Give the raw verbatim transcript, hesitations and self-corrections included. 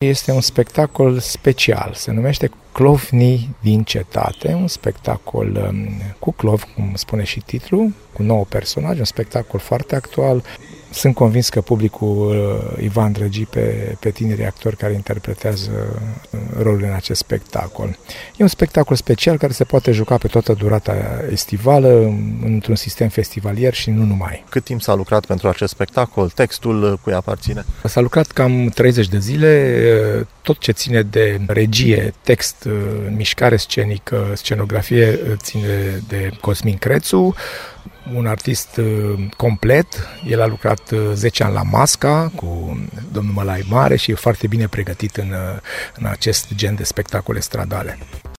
Este un spectacol special, se numește Clovnii din cetate, un spectacol um, cu clov, cum spune și titlul, cu nouă personaje, un spectacol foarte actual. Sunt convins că publicul uh, îi va îndrăgi pe, pe tinerii actori care interpretează uh, rolul în acest spectacol. E un spectacol special care se poate juca pe toată durata estivală, într-un sistem festivalier și nu numai. Cât timp s-a lucrat pentru acest spectacol? Textul cui aparține? S-a lucrat cam treizeci de zile, tot ce ține de regie, text, mișcare scenică, scenografie, ține de Cosmin Crețu, un artist complet. El a lucrat zece ani la Masca cu domnul Mălai Mare și e foarte bine pregătit în, în acest gen de spectacole stradale.